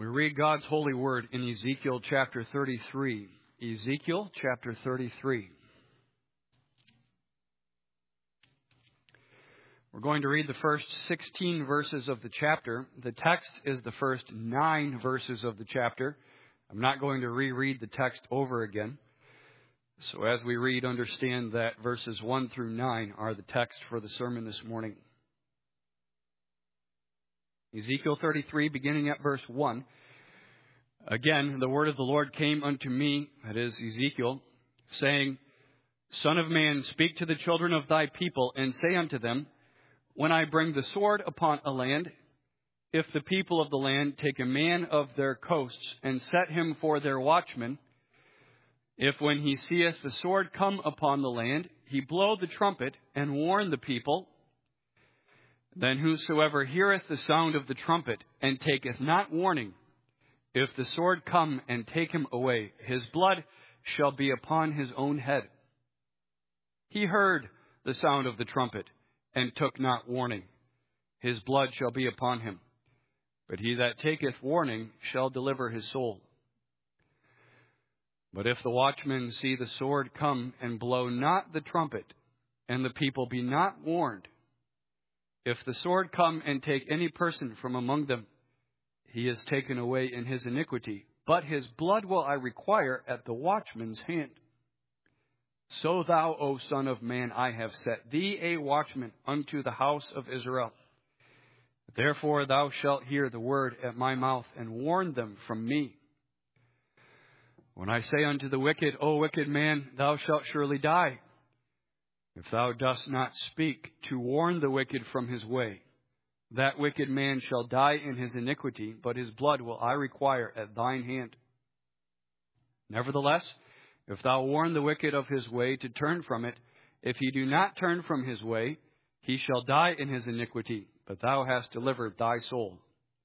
We read God's holy word in Ezekiel chapter 33. Ezekiel chapter 33. We're going to read the first 16 verses of the chapter. The text is the first 9 verses of the chapter. I'm not going to reread the text over again. So as we read, understand that verses 1 through 9 are the text for the sermon this morning. Ezekiel 33, beginning at verse 1. Again, the word of the Lord came unto me, that is Ezekiel, saying, Son of man, speak to the children of thy people, and say unto them, When I bring the sword upon a land, if the people of the land take a man of their coasts, and set him for their watchman, if when he seeth the sword come upon the land, he blow the trumpet, and warn the people, then whosoever heareth the sound of the trumpet, and taketh not warning, if the sword come and take him away, his blood shall be upon his own head. He heard the sound of the trumpet, and took not warning. His blood shall be upon him. But he that taketh warning shall deliver his soul. But if the watchman see the sword come and blow not the trumpet, and the people be not warned, if the sword come and take any person from among them, he is taken away in his iniquity, but his blood will I require at the watchman's hand. So thou, O son of man, I have set thee a watchman unto the house of Israel. Therefore thou shalt hear the word at my mouth, and warn them from me. When I say unto the wicked, O wicked man, thou shalt surely die, if thou dost not speak to warn the wicked from his way, that wicked man shall die in his iniquity, but his blood will I require at thine hand. Nevertheless, if thou warn the wicked of his way to turn from it, if he do not turn from his way, he shall die in his iniquity, but thou hast delivered thy soul.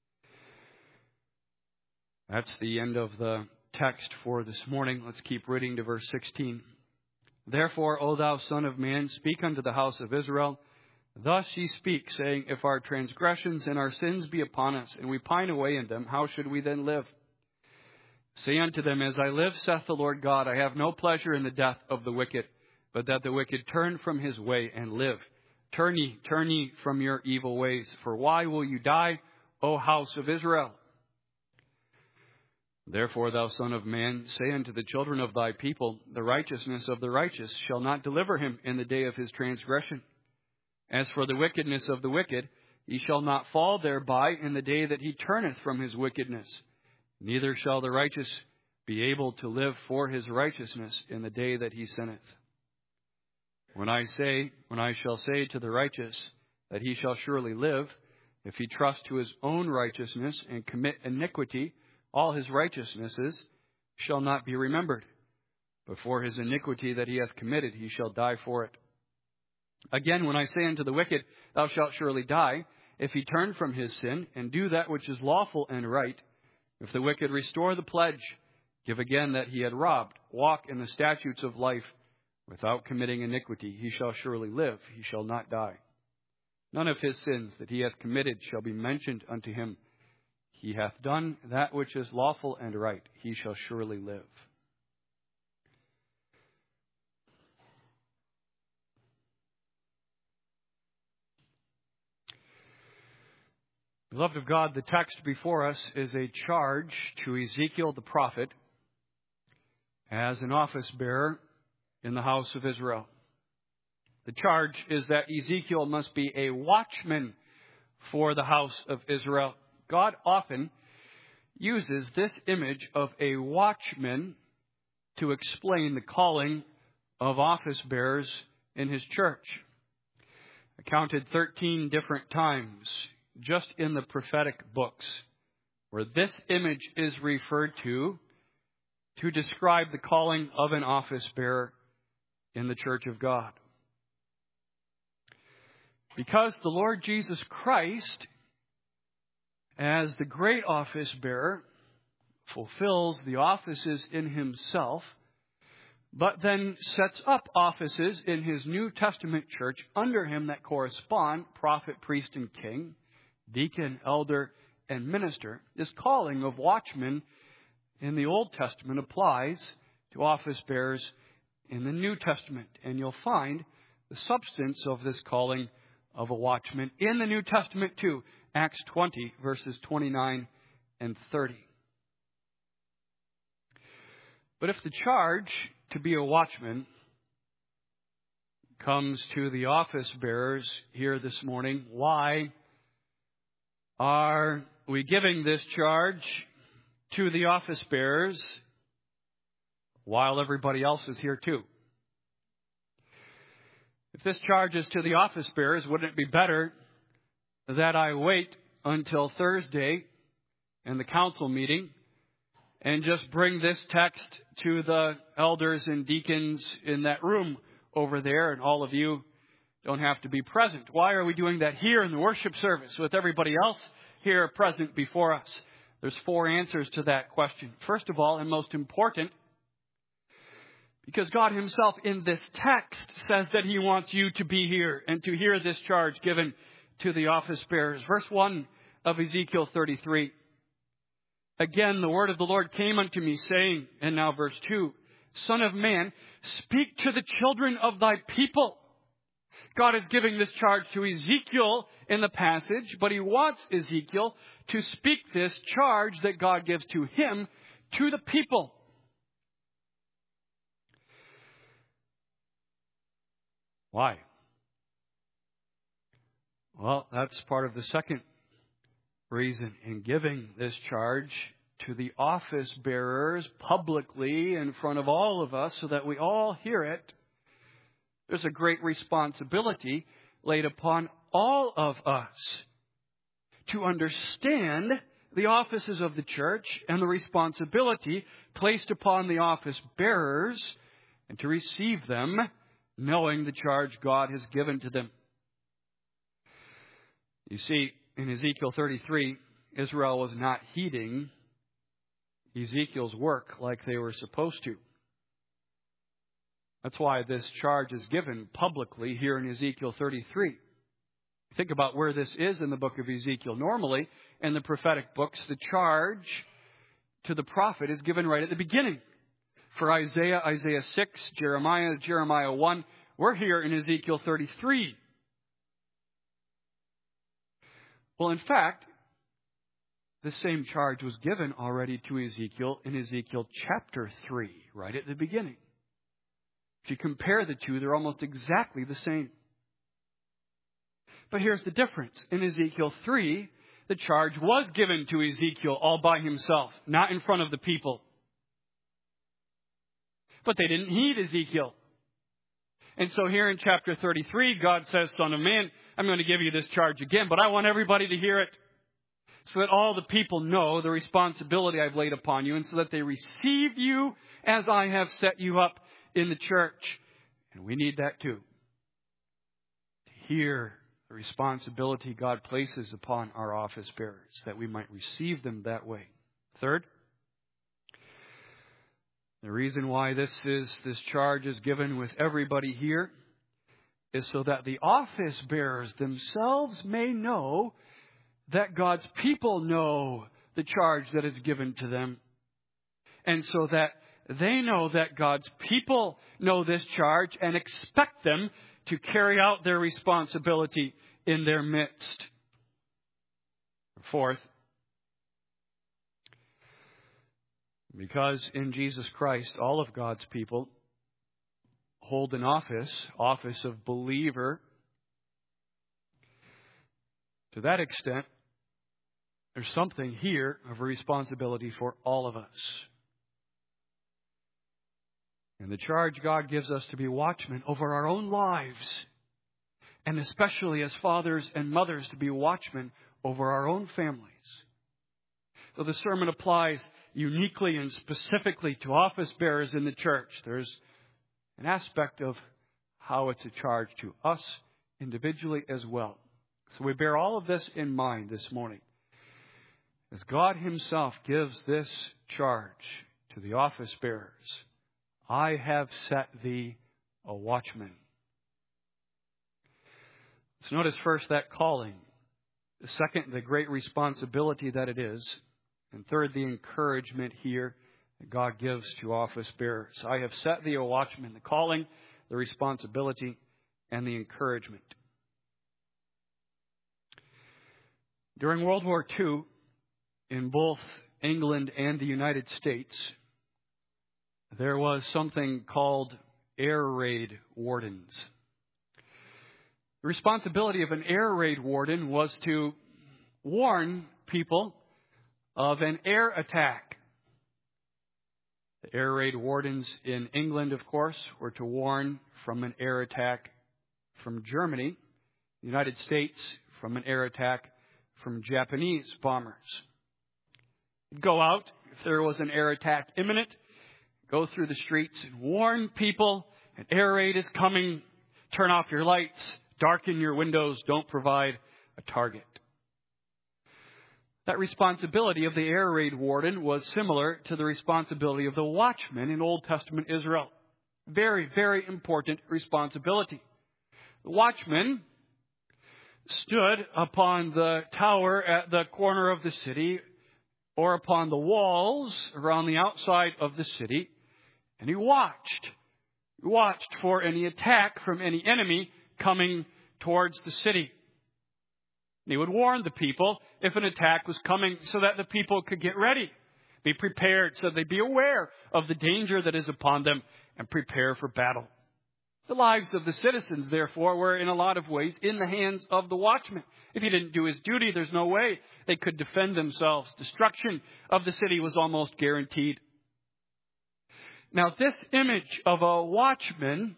That's the end of the text for this morning. Let's keep reading to verse 16. Therefore, O thou son of man, speak unto the house of Israel. Thus ye speak, saying, If our transgressions and our sins be upon us, and we pine away in them, how should we then live? Say unto them, As I live, saith the Lord God, I have no pleasure in the death of the wicked, but that the wicked turn from his way and live. Turn ye from your evil ways. For why will you die, O house of Israel? Therefore, thou son of man, say unto the children of thy people, The righteousness of the righteous shall not deliver him in the day of his transgression. As for the wickedness of the wicked, he shall not fall thereby in the day that he turneth from his wickedness. Neither shall the righteous be able to live for his righteousness in the day that he sinneth. When I shall say to the righteous that he shall surely live, if he trust to his own righteousness and commit iniquity, all his righteousnesses shall not be remembered. But for his iniquity that he hath committed, he shall die for it. Again, when I say unto the wicked, Thou shalt surely die, if he turn from his sin, and do that which is lawful and right, if the wicked restore the pledge, give again that he had robbed, walk in the statutes of life, without committing iniquity, he shall surely live, he shall not die. None of his sins that he hath committed shall be mentioned unto him. He hath done that which is lawful and right, he shall surely live. Beloved of God, the text before us is a charge to Ezekiel the prophet as an office bearer in the house of Israel. The charge is that Ezekiel must be a watchman for the house of Israel. God often uses this image of a watchman to explain the calling of office bearers in his church. I counted 13 different times just in the prophetic books where this image is referred to describe the calling of an office bearer in the church of God. Because the Lord Jesus Christ, as the great office bearer, fulfills the offices in himself, but then sets up offices in his New Testament church under him that correspond: prophet, priest, and king, deacon, elder, and minister. This calling of watchmen in the Old Testament applies to office bearers in the New Testament. And you'll find the substance of this calling of a watchman in the New Testament too. Acts 20, verses 29 and 30. But if the charge to be a watchman comes to the office bearers here this morning, why are we giving this charge to the office bearers while everybody else is here too? If this charge is to the office bearers, wouldn't it be better that I wait until Thursday in the council meeting and just bring this text to the elders and deacons in that room over there, and all of you don't have to be present? Why are we doing that here in the worship service with everybody else here present before us? There's 4 answers to that question. First of all, and most important, because God himself in this text says that he wants you to be here and to hear this charge given to the office bearers. Verse 1 of Ezekiel 33. Again, the word of the Lord came unto me, saying, and now verse 2, Son of man, speak to the children of thy people. God is giving this charge to Ezekiel in the passage, but he wants Ezekiel to speak this charge that God gives to him to the people. Why? Well, that's part of the second reason in giving this charge to the office bearers publicly in front of all of us so that we all hear it. There's a great responsibility laid upon all of us to understand the offices of the church and the responsibility placed upon the office bearers and to receive them, knowing the charge God has given to them. You see, in Ezekiel 33, Israel was not heeding Ezekiel's work like they were supposed to. That's why this charge is given publicly here in Ezekiel 33. Think about where this is in the book of Ezekiel. Normally, in the prophetic books, the charge to the prophet is given right at the beginning. For Isaiah, Isaiah 6, Jeremiah 1. We're here in Ezekiel 33. Well, in fact, the same charge was given already to Ezekiel in Ezekiel chapter 3, right at the beginning. If you compare the two, they're almost exactly the same. But here's the difference. In Ezekiel 3, the charge was given to Ezekiel all by himself, not in front of the people. But they didn't heed Ezekiel. And so here in chapter 33, God says, Son of man, I'm going to give you this charge again, but I want everybody to hear it so that all the people know the responsibility I've laid upon you and so that they receive you as I have set you up in the church. And we need that too. To hear the responsibility God places upon our office bearers, that we might receive them that way. Third, the reason why this charge is given with everybody here is so that the office bearers themselves may know that God's people know the charge that is given to them. And so that they know that God's people know this charge and expect them to carry out their responsibility in their midst. Fourth, because in Jesus Christ, all of God's people hold an office of believer. To that extent, there's something here of a responsibility for all of us. And the charge God gives us to be watchmen over our own lives, and especially as fathers and mothers to be watchmen over our own families. So the sermon applies uniquely and specifically to office bearers in the church. There's an aspect of how it's a charge to us individually as well. So we bear all of this in mind this morning. As God himself gives this charge to the office bearers, I have set thee a watchman. Let's notice first that calling Second, the great responsibility that it is. And third, the encouragement here that God gives to office bearers. I have set thee a watchman, the calling, the responsibility, and the encouragement. During World War II, in both England and the United States, there was something called air raid wardens. The responsibility of an air raid warden was to warn people of an air attack. The air raid wardens in England, of course, were to warn from an air attack from Germany, the United States from an air attack from Japanese bombers. Go out if there was an air attack imminent, go through the streets and warn people, an air raid is coming, turn off your lights, darken your windows, don't provide a target. That responsibility of the air raid warden was similar to the responsibility of the watchman in Old Testament Israel. Very, very important responsibility. The watchman stood upon the tower at the corner of the city or upon the walls around the outside of the city, and he watched. He watched for any attack from any enemy coming towards the city. And he would warn the people if an attack was coming so that the people could get ready, be prepared, so they'd be aware of the danger that is upon them and prepare for battle. The lives of the citizens, therefore, were in a lot of ways in the hands of the watchman. If he didn't do his duty, there's no way they could defend themselves. Destruction of the city was almost guaranteed. Now, this image of a watchman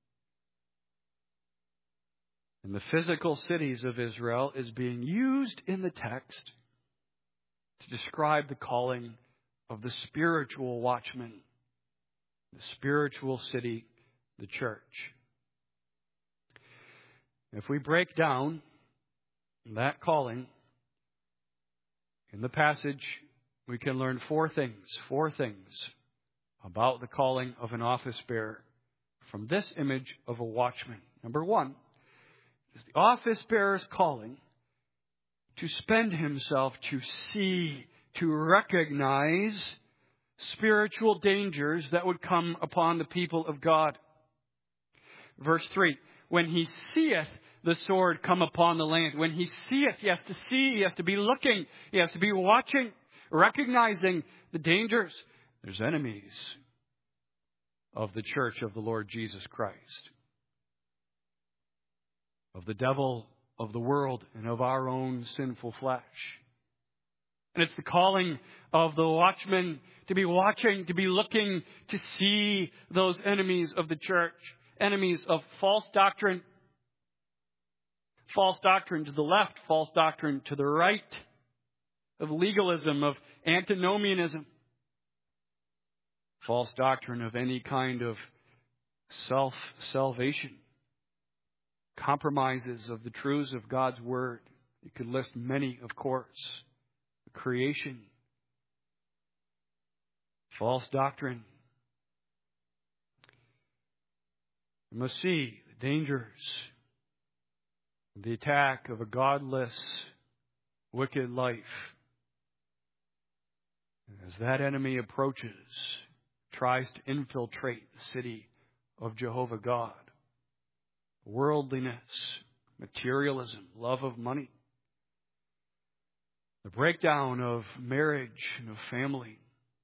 in the physical cities of Israel is being used in the text to describe the calling of the spiritual watchman, the spiritual city, the church. If we break down that calling in the passage, we can learn four things about the calling of an office bearer from this image of a watchman. Number one is the office bearer's calling to spend himself to see, to recognize spiritual dangers that would come upon the people of God. Verse 3, when he seeth the sword come upon the land, when he seeth, he has to see, he has to be looking, he has to be watching, recognizing the dangers. There's enemies of the church of the Lord Jesus Christ, of the devil, of the world, and of our own sinful flesh. And it's the calling of the watchman to be watching, to be looking, to see those enemies of the church. Enemies of false doctrine. False doctrine to the left, false doctrine to the right. Of legalism, of antinomianism. False doctrine of any kind of self-salvation. Compromises of the truths of God's Word. You could list many, of course. Creation. False doctrine. We must see the dangers of the attack of a godless, wicked life. As that enemy approaches, tries to infiltrate the city of Jehovah God. Worldliness, materialism, love of money. The breakdown of marriage and of family.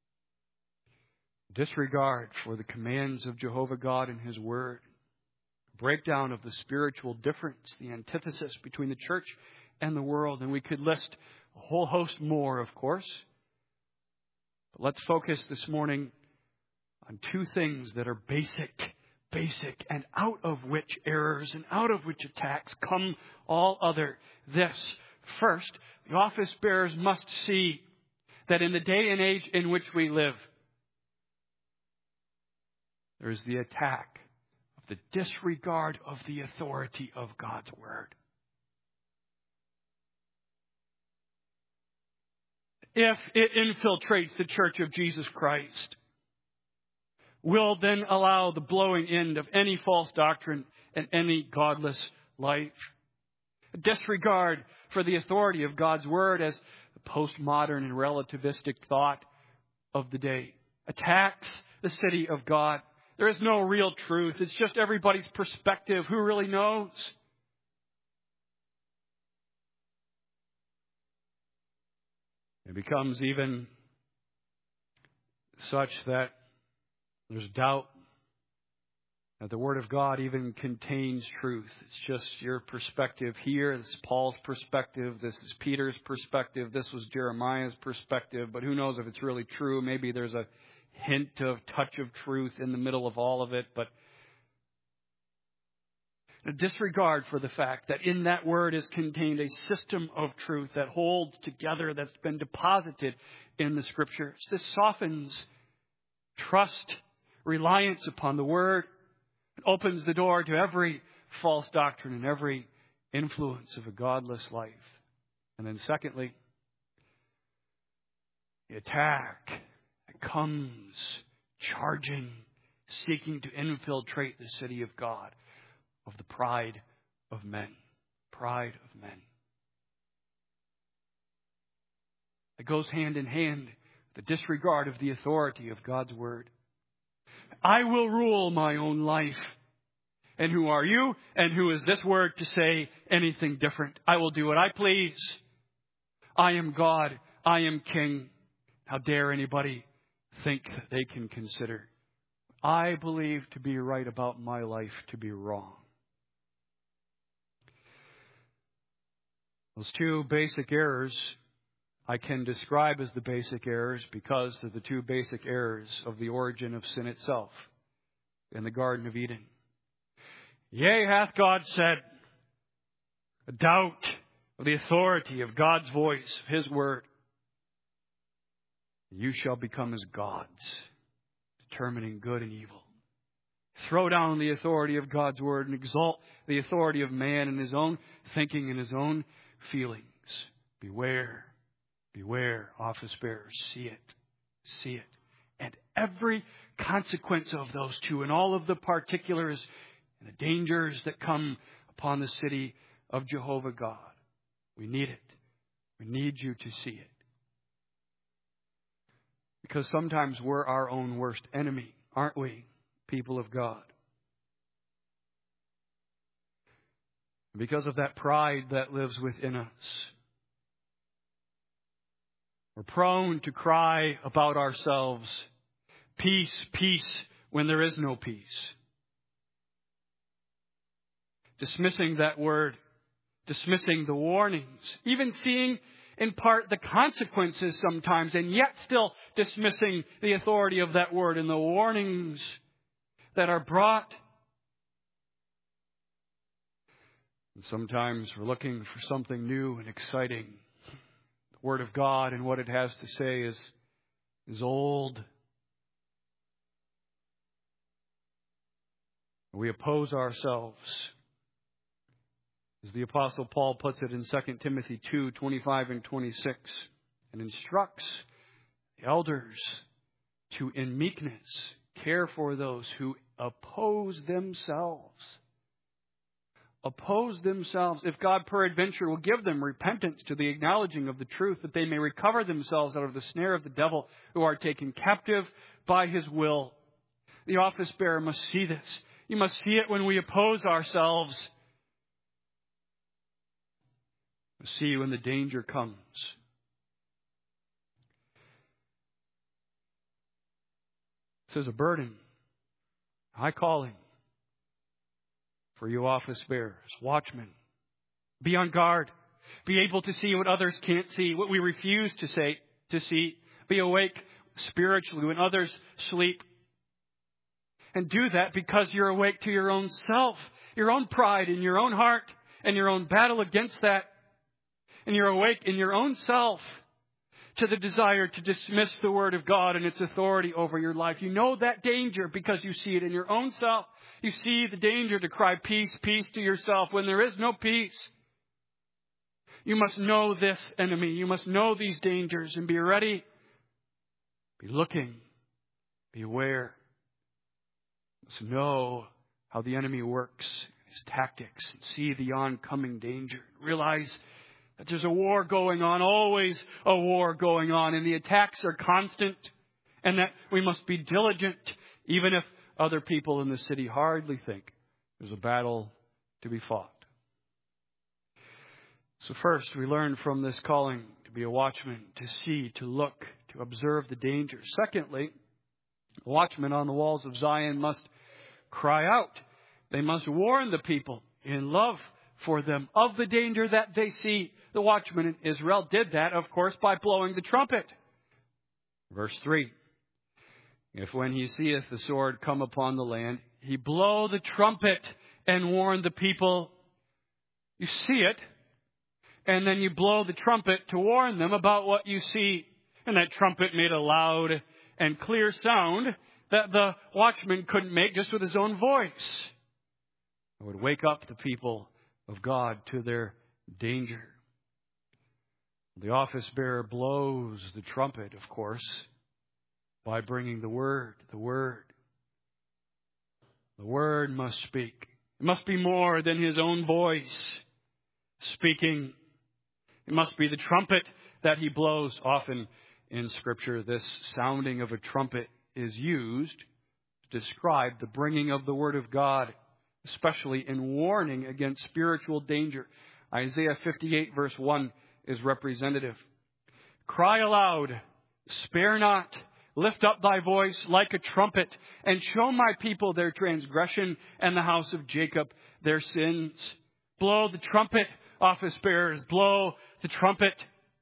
Disregard for the commands of Jehovah God and His Word. Breakdown of the spiritual difference, the antithesis between the church and the world. And we could list a whole host more, of course. But let's focus this morning on two things that are basic, and out of which errors and out of which attacks come all other. This, first, the office bearers must see that in the day and age in which we live, there is the attack of the disregard of the authority of God's Word. If it infiltrates the Church of Jesus Christ, will then allow the blowing end of any false doctrine and any godless life. A disregard for the authority of God's Word as the postmodern and relativistic thought of the day. Attacks the city of God. There is no real truth. It's just everybody's perspective. Who really knows? It becomes even such that there's doubt that the Word of God even contains truth. It's just your perspective here. This is Paul's perspective. This is Peter's perspective. This was Jeremiah's perspective. But who knows if it's really true? Maybe there's a hint of touch of truth in the middle of all of it. But a disregard for the fact that in that Word is contained a system of truth that holds together, that's been deposited in the Scriptures. This softens trust, reliance upon the Word. It opens the door to every false doctrine and every influence of a godless life. And then secondly, the attack that comes charging, seeking to infiltrate the city of God, of the pride of men. Pride of men. It goes hand in hand with the disregard of the authority of God's Word. I will rule my own life. And who are you? And who is this Word to say anything different? I will do what I please. I am God. I am King. How dare anybody think that they can consider I believe to be right about my life to be wrong? Those two basic errors I can describe as the basic errors because they're the two basic errors of the origin of sin itself in the Garden of Eden. Yea, hath God said, a doubt of the authority of God's voice, of His Word. You shall become as gods, determining good and evil. Throw down the authority of God's Word and exalt the authority of man in his own thinking and his own feelings. Beware, beware, office bearers. See it, see it. And every consequence of those two and all of the particulars and the dangers that come upon the city of Jehovah God. We need it. We need you to see it. Because sometimes we're our own worst enemy, aren't we, people of God? Because of that pride that lives within us, we're prone to cry about ourselves, peace, peace, when there is no peace. Dismissing that word, dismissing the warnings, even seeing in part the consequences sometimes, and yet still dismissing the authority of that word and the warnings that are brought. And sometimes we're looking for something new and exciting. The Word of God and what it has to say is old. We oppose ourselves. As the Apostle Paul puts it in 2 Timothy 2:25 and 26, and instructs the elders to, in meekness, care for those who oppose themselves. Oppose themselves, if God peradventure will give them repentance to the acknowledging of the truth, that they may recover themselves out of the snare of the devil, who are taken captive by his will. The office bearer must see this. You must see it when we oppose ourselves. See when the danger comes. This is a burden, high calling for you office bearers, watchmen. Be on guard. Be able to see what others can't see, what we refuse to see. Be awake spiritually when others sleep. And do that because you're awake to your own self, your own pride in your own heart, and your own battle against that. And you're awake in your own self to the desire to dismiss the Word of God and its authority over your life. You know that danger because you see it in your own self. You see the danger to cry peace, peace to yourself when there is no peace. You must know this enemy. You must know these dangers and be ready. Be looking. Be aware. You must know how the enemy works. his tactics, and see the oncoming danger. Realize that there's a war going on, always a war going on, and the attacks are constant, and that we must be diligent, even if other people in the city hardly think there's a battle to be fought. So first, we learn from this calling to be a watchman, to see, to look, to observe the danger. Secondly, the watchmen on the walls of Zion must cry out. They must warn the people in love for them of the danger that they see. The watchman in Israel did that, of course, by blowing the trumpet. Verse 3. If when he seeth the sword come upon the land, he blow the trumpet and warn the people. You see it, and then you blow the trumpet to warn them about what you see. And that trumpet made a loud and clear sound that the watchman couldn't make just with his own voice. It would wake up the people of God to their danger. The office bearer blows the trumpet, of course, by bringing the word. The word. The word must speak. It must be more than his own voice speaking. It must be the trumpet that he blows. Often in Scripture, this sounding of a trumpet is used to describe the bringing of the Word of God, especially in warning against spiritual danger. Isaiah 58 verse 1 is representative. Cry aloud, spare not, lift up thy voice like a trumpet, and show my people their transgression and the house of Jacob their sins. Blow the trumpet, office bearers, blow the trumpet.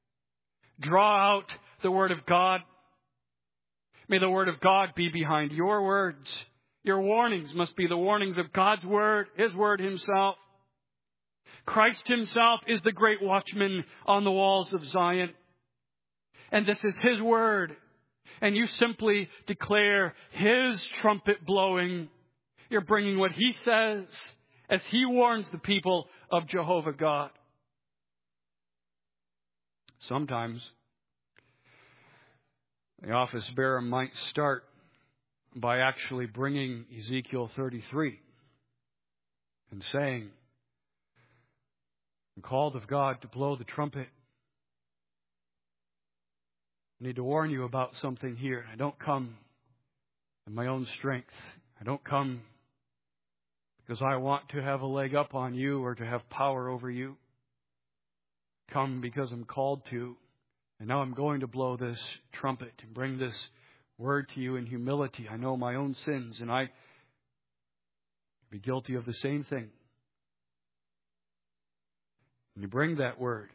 Draw out the Word of God. May the Word of God be behind your words. Your warnings must be the warnings of God's Word, His Word Himself. Christ Himself is the great watchman on the walls of Zion. And this is His Word. And you simply declare His trumpet blowing. You're bringing what He says as He warns the people of Jehovah God. Sometimes the office bearer might start by actually bringing Ezekiel 33 and saying, I'm called of God to blow the trumpet. I need to warn you about something here. I don't come in my own strength. I don't come because I want to have a leg up on you or to have power over you. I come because I'm called to. And now I'm going to blow this trumpet and bring this word to you in humility. I know my own sins, and I be guilty of the same thing. And you bring that word.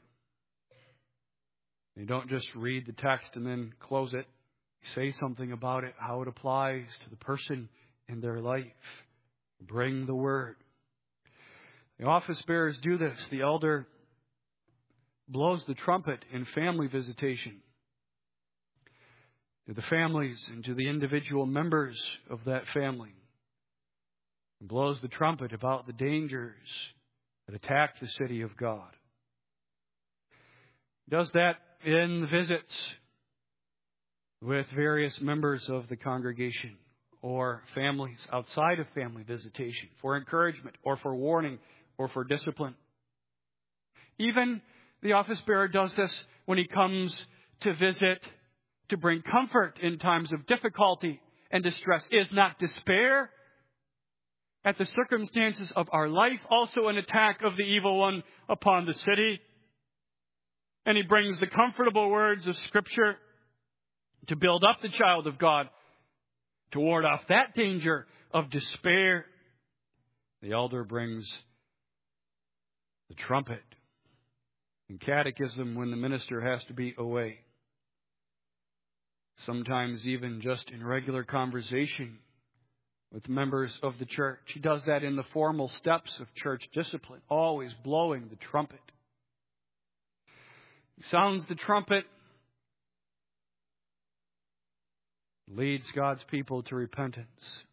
You don't just read the text and then close it. You say something about it, how it applies to the person in their life. Bring the word. The office bearers do this. The elder blows the trumpet in family visitation to the families and to the individual members of that family. He blows the trumpet about the dangers that attack the city of God. He does that in the visits with various members of the congregation or families outside of family visitation for encouragement or for warning or for discipline. Even the office bearer does this when he comes to visit to bring comfort in times of difficulty and distress. Is not despair at the circumstances of our life also an attack of the evil one upon the city? And he brings the comfortable words of Scripture to build up the child of God, to ward off that danger of despair. The elder brings the trumpet. In catechism, when the minister has to be away, sometimes even just in regular conversation with members of the church, he does that in the formal steps of church discipline, always blowing the trumpet. He sounds the trumpet, leads God's people to repentance,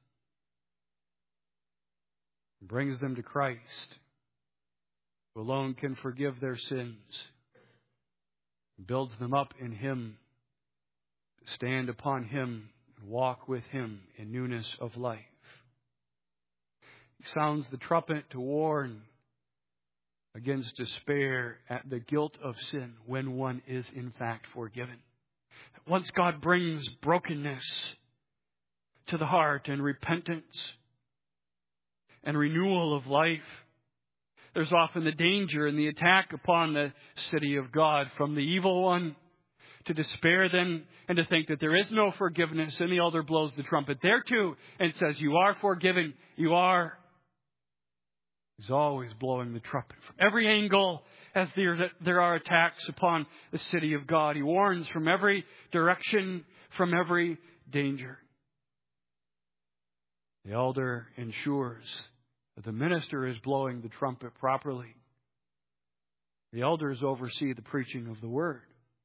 brings them to Christ, who alone can forgive their sins, builds them up in Him, to stand upon Him and walk with Him in newness of life. He sounds the trumpet to warn against despair at the guilt of sin when one is in fact forgiven. Once God brings brokenness to the heart and repentance and renewal of life, there's often the danger and the attack upon the city of God from the evil one to despair then and to think that there is no forgiveness. And the elder blows the trumpet there too and says, you are forgiven. You are. He's always blowing the trumpet from every angle as there are attacks upon the city of God. He warns from every direction, from every danger. The elder ensures that the minister is blowing the trumpet properly. The elders oversee the preaching of the word.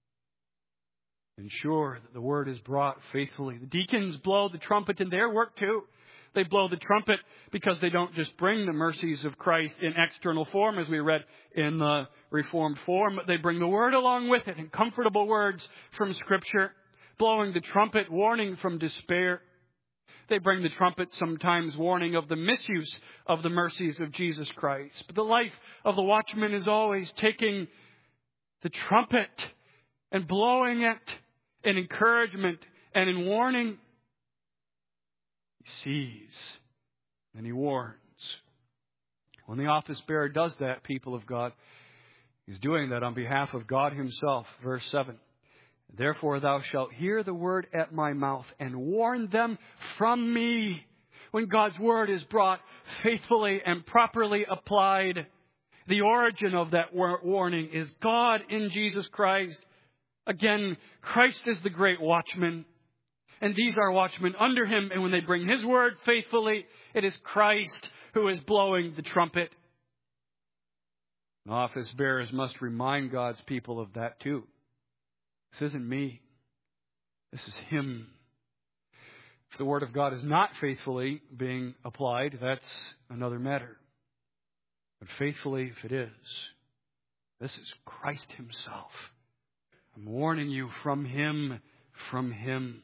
Ensure that the word is brought faithfully. The deacons blow the trumpet in their work too. They blow the trumpet because they don't just bring the mercies of Christ in external form, as we read in the Reformed form, but they bring the word along with it in comfortable words from Scripture, blowing the trumpet, warning from despair. They bring the trumpet sometimes warning of the misuse of the mercies of Jesus Christ. But the life of the watchman is always taking the trumpet and blowing it in encouragement and in warning. He sees and he warns. When the office bearer does that, people of God, he's doing that on behalf of God himself. Verse 7. Therefore thou shalt hear the word at my mouth and warn them from me. When God's word is brought faithfully and properly applied, the origin of that warning is God in Jesus Christ. Again, Christ is the great watchman. And these are watchmen under him. And when they bring his word faithfully, it is Christ who is blowing the trumpet. And office bearers must remind God's people of that too. This isn't me. This is him. If the word of God is not faithfully being applied, that's another matter. But faithfully, if it is, this is Christ himself. I'm warning you from him, from him.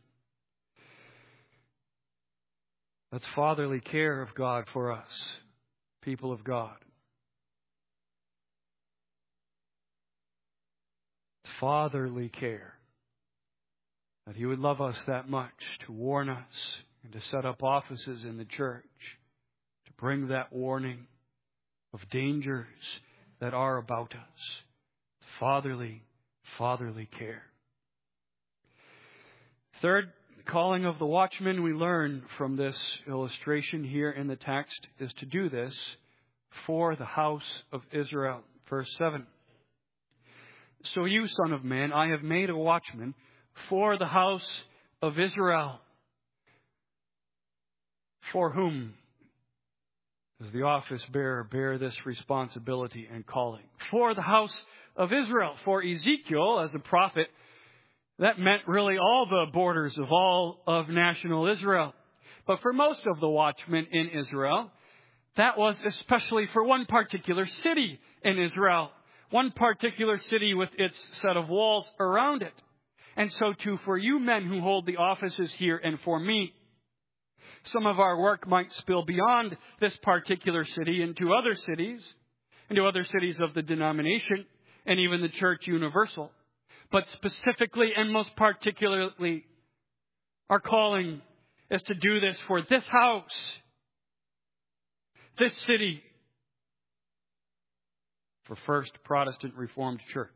That's fatherly care of God for us, people of God. It's fatherly care that he would love us that much to warn us and to set up offices in the church to bring that warning of dangers that are about us. Fatherly care. Third, calling of the watchman we learn from this illustration here in the text is to do this for the house of Israel. Verse 7. So you, son of man, I have made a watchman for the house of Israel. For whom does the office bearer bear this responsibility and calling? For the house of Israel. For Ezekiel, as a prophet, that meant really all the borders of all of national Israel. But for most of the watchmen in Israel, that was especially for one particular city in Israel. One particular city with its set of walls around it. And so too for you men who hold the offices here and for me. Some of our work might spill beyond this particular city into other cities of the denomination, and even the church universal. But specifically and most particularly, our calling is to do this for this house, this city, for First Protestant Reformed Church.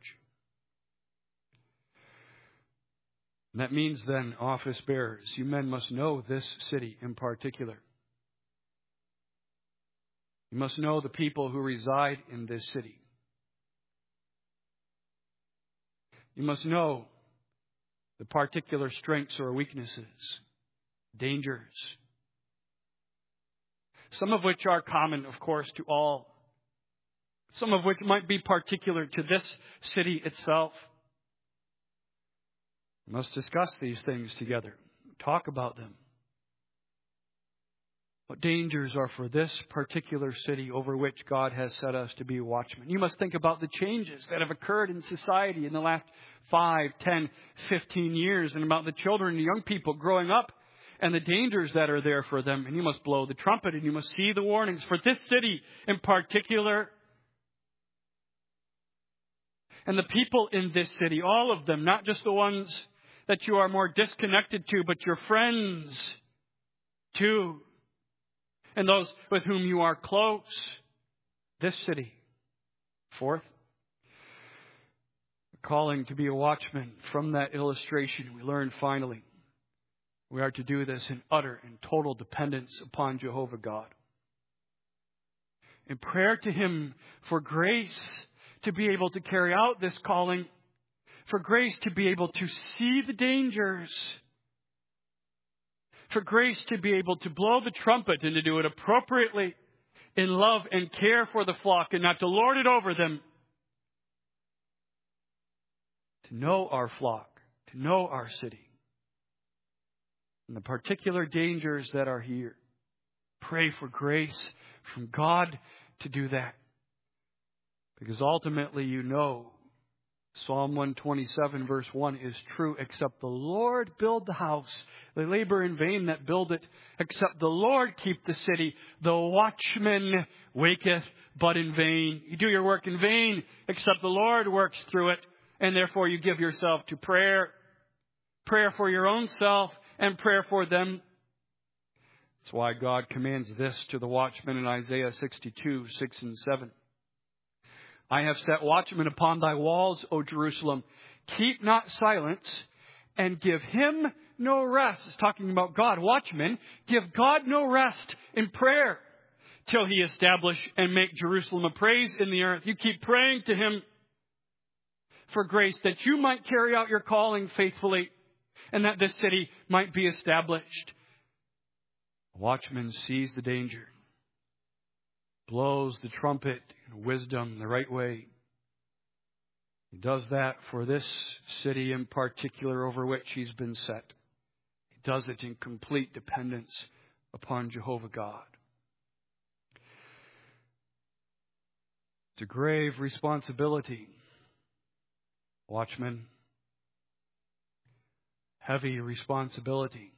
And that means then, office bearers, you men must know this city in particular. You must know the people who reside in this city. You must know the particular strengths or weaknesses, dangers, some of which are common, of course, to all, some of which might be particular to this city itself. We must discuss these things together, talk about them. What dangers are for this particular city over which God has set us to be watchmen? You must think about the changes that have occurred in society in the last 5, 10, 15 years, and about the children and young people growing up and the dangers that are there for them. And you must blow the trumpet, and you must see the warnings for this city in particular. And the people in this city, all of them, not just the ones that you are more disconnected to, but your friends too, and those with whom you are close. This city. Fourth, calling to be a watchman. From that illustration, we learn finally we are to do this in utter and total dependence upon Jehovah God. In prayer to Him for grace to be able to carry out this calling, for grace to be able to see the dangers, for grace to be able to blow the trumpet and to do it appropriately in love and care for the flock and not to lord it over them. To know our flock, to know our city, and the particular dangers that are here. Pray for grace from God to do that. Because ultimately you know Psalm 127 verse 1 is true. Except the Lord build the house, they labor in vain that build it. Except the Lord keep the city, the watchman waketh but in vain. You do your work in vain, except the Lord works through it. And therefore you give yourself to prayer. Prayer for your own self and prayer for them. That's why God commands this to the watchmen in Isaiah 62, 6 and 7. I have set watchmen upon thy walls, O Jerusalem. Keep not silence and give him no rest. It's talking about God. Watchmen, give God no rest in prayer till He establish and make Jerusalem a praise in the earth. You keep praying to Him for grace that you might carry out your calling faithfully and that this city might be established. The watchman sees the danger, blows the trumpet in wisdom the right way. He does that for this city in particular over which he's been set. He does it in complete dependence upon Jehovah God. It's a grave responsibility, watchmen. Heavy responsibility.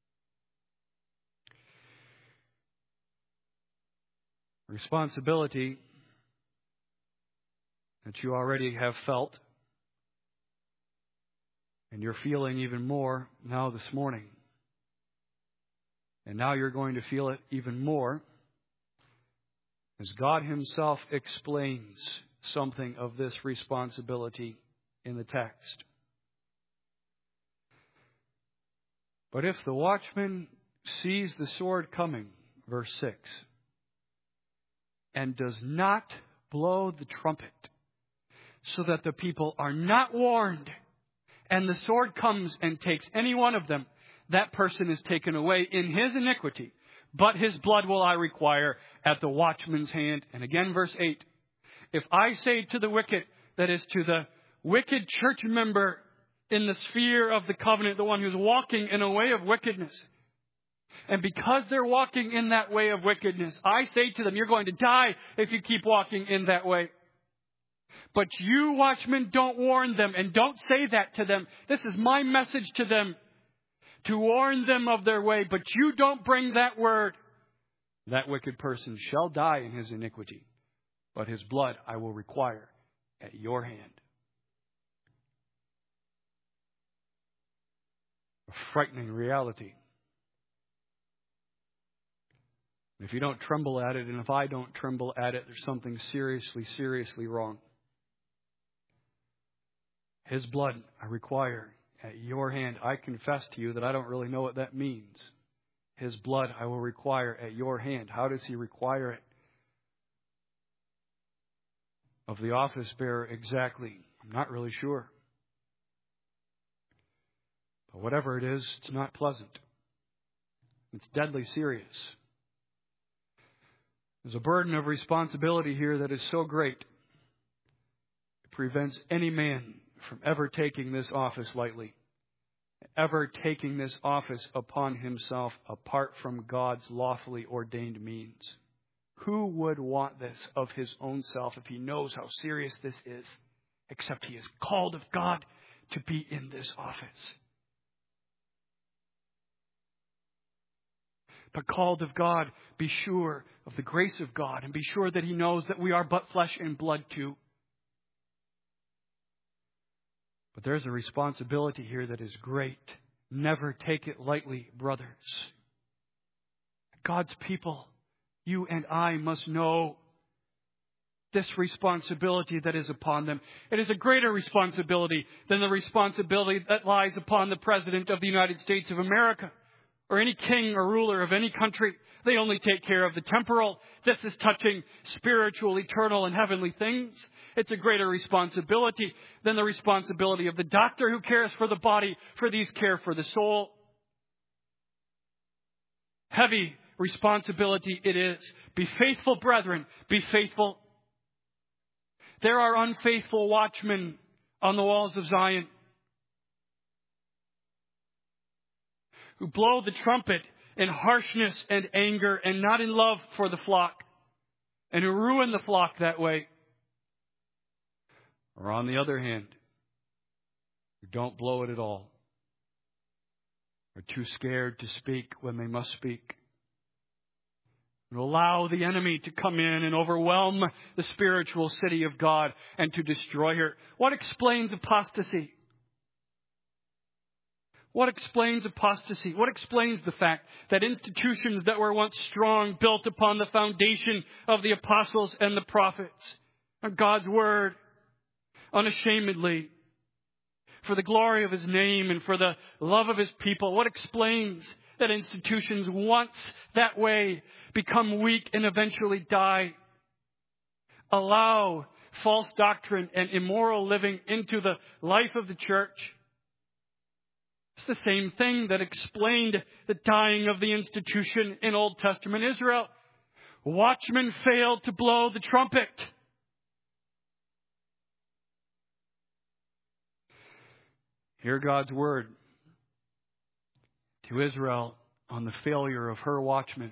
Responsibility that you already have felt, and you're feeling even more now this morning. And now you're going to feel it even more as God Himself explains something of this responsibility in the text. But if the watchman sees the sword coming, verse 6, and does not blow the trumpet, so that the people are not warned, and the sword comes and takes any one of them, that person is taken away in his iniquity. But his blood will I require at the watchman's hand. And again, verse 8, if I say to the wicked, that is to the wicked church member in the sphere of the covenant, the one who's walking in a way of wickedness, and because they're walking in that way of wickedness, I say to them, you're going to die if you keep walking in that way. But you, watchmen, don't warn them and don't say that to them. This is my message to them, to warn them of their way. But you don't bring that word. That wicked person shall die in his iniquity, but his blood I will require at your hand. A frightening reality. If you don't tremble at it, and if I don't tremble at it, there's something seriously, seriously wrong. His blood I require at your hand. I confess to you that I don't really know what that means. His blood I will require at your hand. How does He require it? Of the office bearer exactly, I'm not really sure. But whatever it is, it's not pleasant. It's deadly serious. There's a burden of responsibility here that is so great, it prevents any man from ever taking this office lightly, ever taking this office upon himself apart from God's lawfully ordained means. Who would want this of his own self if he knows how serious this is, except he is called of God to be in this office? but called of God, be sure of the grace of God, and be sure that He knows that we are but flesh and blood too. But there's a responsibility here that is great. Never take it lightly, brothers. God's people, you and I must know this responsibility that is upon them. It is a greater responsibility than the responsibility that lies upon the President of the United States of America or any king or ruler of any country. They only take care of the temporal. This is touching spiritual, eternal, and heavenly things. It's a greater responsibility than the responsibility of the doctor who cares for the body, for these care for the soul. Heavy responsibility it is. Be faithful, brethren. Be faithful. There are unfaithful watchmen on the walls of Zion who blow the trumpet in harshness and anger and not in love for the flock, and who ruin the flock that way. Or on the other hand, who don't blow it at all, are too scared to speak when they must speak, and allow the enemy to come in and overwhelm the spiritual city of God and to destroy her. What explains apostasy? What explains apostasy? What explains the fact that institutions that were once strong, built upon the foundation of the apostles and the prophets, of God's word, unashamedly, for the glory of His name and for the love of His people, what explains that institutions once that way become weak and eventually die? Allow false doctrine and immoral living into the life of the church. It's the same thing that explained the dying of the institution in Old Testament Israel. Watchmen failed to blow the trumpet. Hear God's word to Israel on the failure of her watchmen.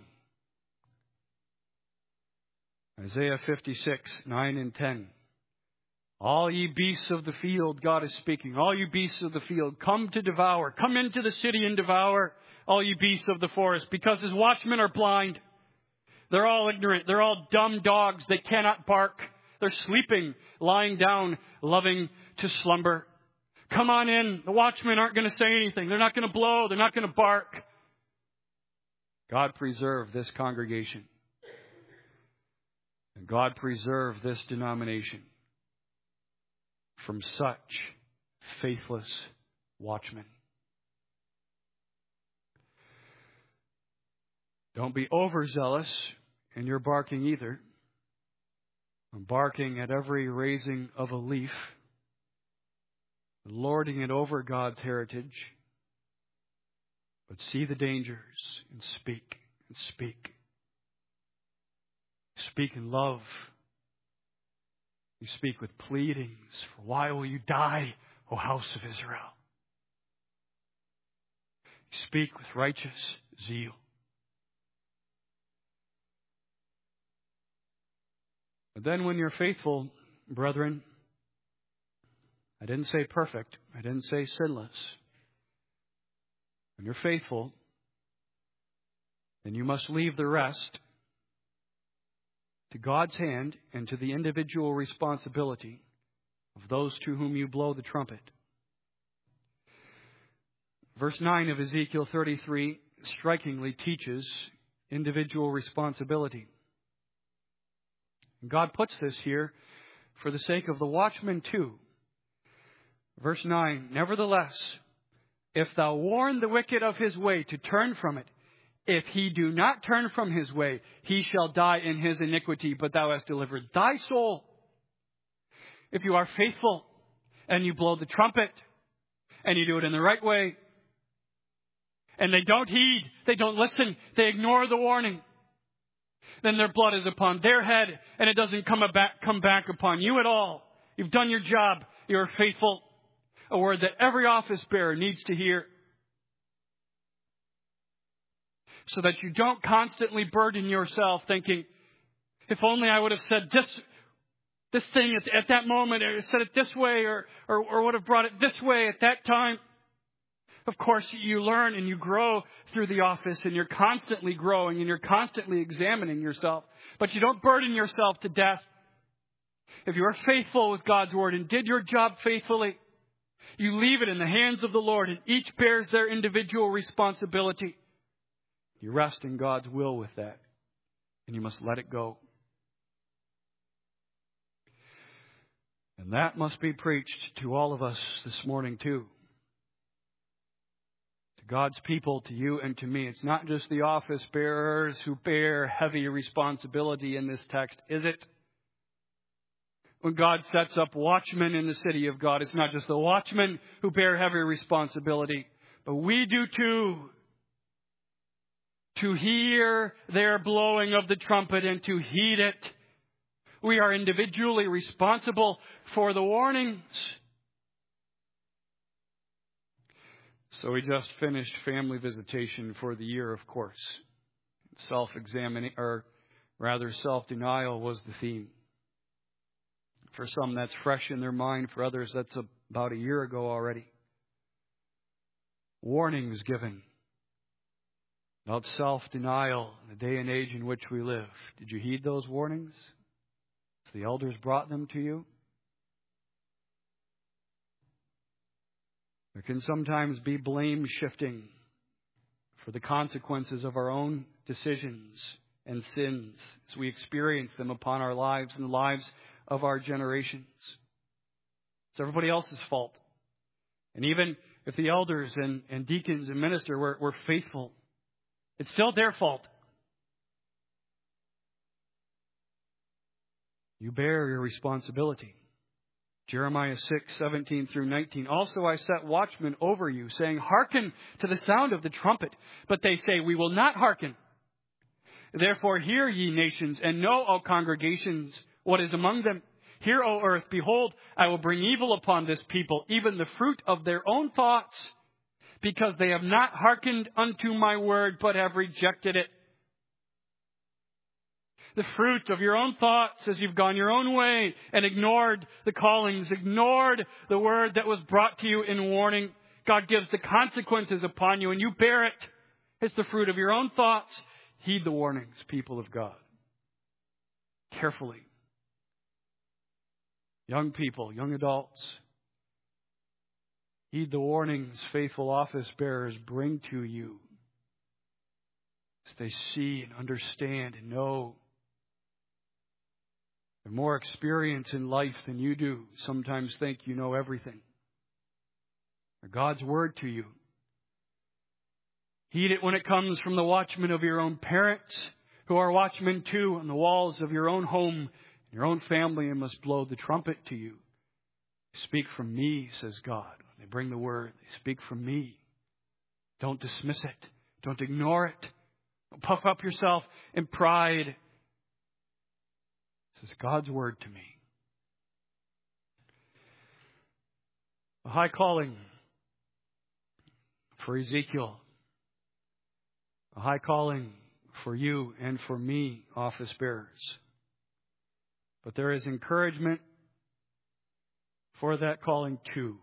Isaiah 56, 9 and 10. All ye beasts of the field, God is speaking. All you beasts of the field, come to devour. Come into the city and devour, all you beasts of the forest, because His watchmen are blind. They're all ignorant. They're all dumb dogs. They cannot bark. They're sleeping, lying down, loving to slumber. Come on in. The watchmen aren't going to say anything. They're not going to blow. They're not going to bark. God preserve this congregation. And God preserve this denomination from such faithless watchmen. Don't be overzealous in your barking either. Barking at every raising of a leaf, lording it over God's heritage. But see the dangers and speak and speak. Speak in love. You speak with pleadings. For why will you die, O house of Israel? You speak with righteous zeal. But then when you're faithful, brethren, I didn't say perfect. I didn't say sinless. When you're faithful, then you must leave the rest to God's hand and to the individual responsibility of those to whom you blow the trumpet. Verse 9 of Ezekiel 33 strikingly teaches individual responsibility. God puts this here for the sake of the watchman too. Verse 9, nevertheless, if thou warn the wicked of his way to turn from it, if he do not turn from his way, he shall die in his iniquity, but thou hast delivered thy soul. If you are faithful and you blow the trumpet and you do it in the right way, and they don't heed, they don't listen, they ignore the warning, then their blood is upon their head and it doesn't come back upon you at all. You've done your job. You're faithful. A word that every office bearer needs to hear. So that you don't constantly burden yourself thinking, if only I would have said this thing at that moment, or said it this way, or would have brought it this way at that time. Of course, you learn and you grow through the office, and you're constantly growing and you're constantly examining yourself. But you don't burden yourself to death. If you are faithful with God's word and did your job faithfully, you leave it in the hands of the Lord, and each bears their individual responsibility. You rest in God's will with that, and you must let it go. And that must be preached to all of us this morning too. To God's people, to you and to me. It's not just the office bearers who bear heavy responsibility in this text, is it? When God sets up watchmen in the city of God, it's not just the watchmen who bear heavy responsibility, but we do too. To hear their blowing of the trumpet and to heed it. We are individually responsible for the warnings. So we just finished family visitation for the year, of course. Self-denial was the theme. For some, that's fresh in their mind. For others, that's about a year ago already. Warnings given about self-denial in the day and age in which we live. Did you heed those warnings? As the elders brought them to you? There can sometimes be blame shifting for the consequences of our own decisions and sins as we experience them upon our lives and the lives of our generations. It's everybody else's fault. And even if the elders and deacons and minister were faithful, it's still their fault. You bear your responsibility. Jeremiah 6:17 through 19. Also I set watchmen over you, saying, hearken to the sound of the trumpet. But they say, we will not hearken. Therefore hear, ye nations, and know, O congregations, what is among them. Hear, O earth, behold, I will bring evil upon this people, even the fruit of their own thoughts, because they have not hearkened unto my word, but have rejected it. The fruit of your own thoughts as you've gone your own way and ignored the callings, ignored the word that was brought to you in warning. God gives the consequences upon you and you bear it. It's the fruit of your own thoughts. Heed the warnings, people of God. Carefully. Young people, young adults. Heed the warnings faithful office bearers bring to you. As they see and understand and know. Have more experience in life than you do. Sometimes think you know everything. God's word to you. Heed it when it comes from the watchmen of your own parents, who are watchmen too on the walls of your own home, your own family, and must blow the trumpet to you. Speak from me, says God. When they bring the word, they speak from me. Don't dismiss it. Don't ignore it. Don't puff up yourself in pride. This is God's word to me. A high calling for Ezekiel. A high calling for you and for me, office bearers. But there is encouragement for that calling too.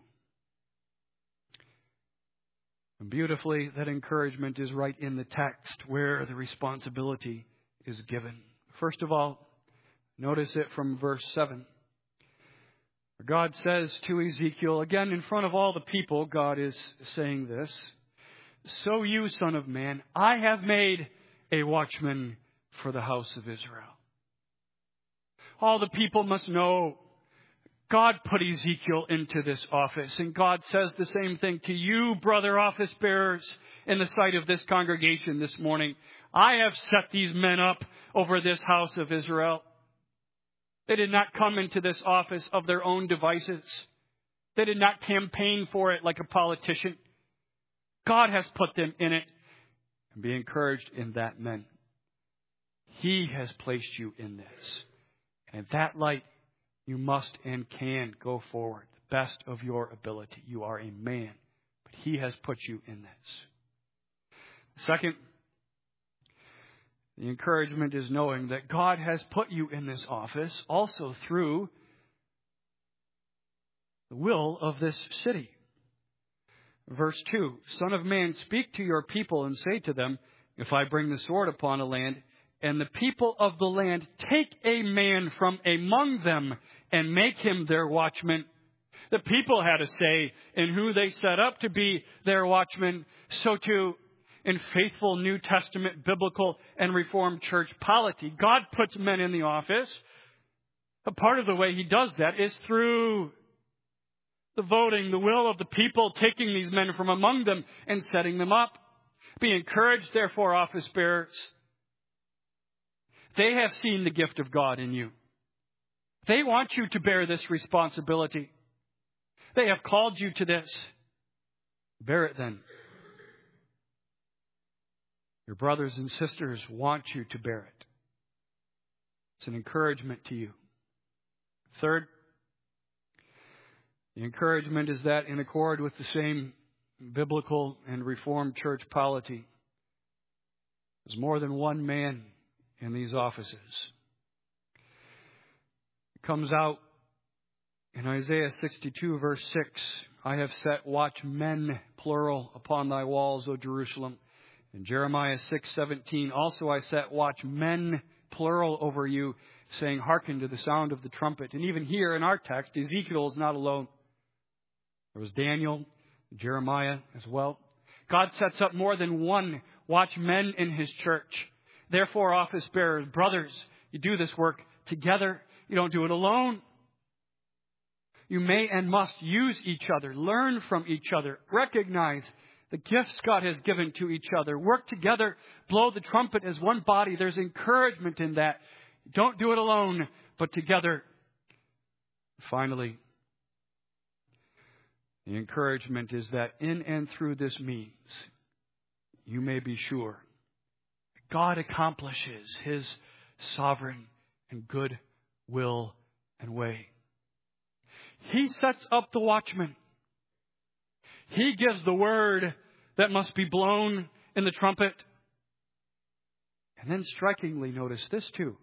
And beautifully, that encouragement is right in the text where the responsibility is given. First of all, notice it from verse 7. God says to Ezekiel, again in front of all the people, God is saying this. So you, son of man, I have made a watchman for the house of Israel. All the people must know God put Ezekiel into this office. And God says the same thing to you, brother office bearers, in the sight of this congregation this morning. I have set these men up over this house of Israel. They did not come into this office of their own devices. They did not campaign for it like a politician. God has put them in it. And be encouraged in that, men. He has placed you in this. And in that light, you must and can go forward the best of your ability. You are a man, but He has put you in this. Second, the encouragement is knowing that God has put you in this office also through the will of this city. Verse 2, Son of man, speak to your people and say to them, if I bring the sword upon a land, and the people of the land take a man from among them and make him their watchman. The people had a say in who they set up to be their watchman. So too, in faithful New Testament, biblical, and Reformed church polity, God puts men in the office. A part of the way He does that is through the voting, the will of the people, taking these men from among them and setting them up. Be encouraged, therefore, office bearers. They have seen the gift of God in you. They want you to bear this responsibility. They have called you to this. Bear it then. Your brothers and sisters want you to bear it. It's an encouragement to you. Third, the encouragement is that in accord with the same biblical and Reformed church polity, there's more than one man in these offices. It comes out in Isaiah 62, verse 6, I have set watchmen, plural, upon thy walls, O Jerusalem. In Jeremiah 6:17, also I set watchmen, plural, over you, saying, hearken to the sound of the trumpet. And even here in our text, Ezekiel is not alone. There was Daniel, Jeremiah as well. God sets up more than one watchman in His church. Therefore, office bearers, brothers, you do this work together. You don't do it alone. You may and must use each other, learn from each other, recognize the gifts God has given to each other, work together, blow the trumpet as one body. There's encouragement in that. Don't do it alone, but together. Finally, the encouragement is that in and through this means, you may be sure God accomplishes His sovereign and good will and way. He sets up the watchman. He gives the word that must be blown in the trumpet. And then strikingly notice this too.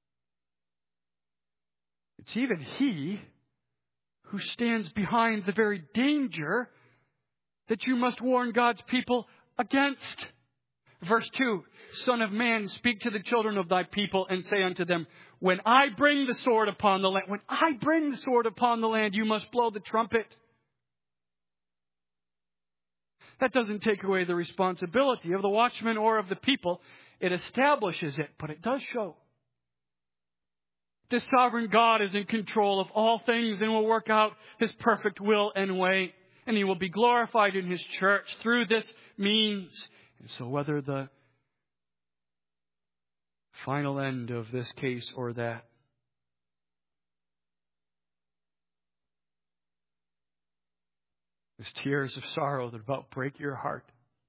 It's even He who stands behind the very danger that you must warn God's people against. Verse 2, Son of man, speak to the children of thy people and say unto them, when I bring the sword upon the land, you must blow the trumpet. That doesn't take away the responsibility of the watchman or of the people. It establishes it, but it does show this sovereign God is in control of all things and will work out His perfect will and way. And He will be glorified in His church through this means. And so whether the final end of this case or that, there's tears of sorrow that about break your heart,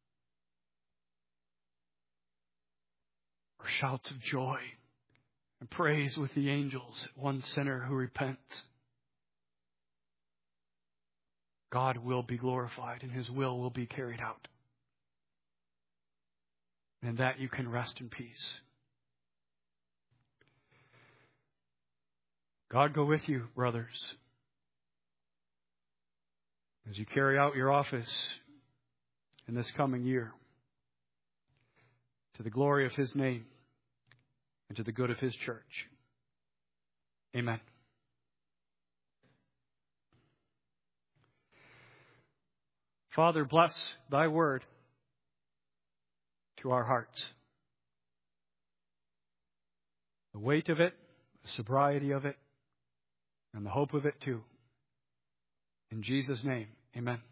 or shouts of joy and praise with the angels at one sinner who repents. God will be glorified and His will be carried out. And that you can rest in peace. God go with you, brothers, as you carry out your office in this coming year, to the glory of His name and to the good of His church. Amen. Father, bless thy word to our hearts. The weight of it, the sobriety of it, and the hope of it too. In Jesus' name, amen.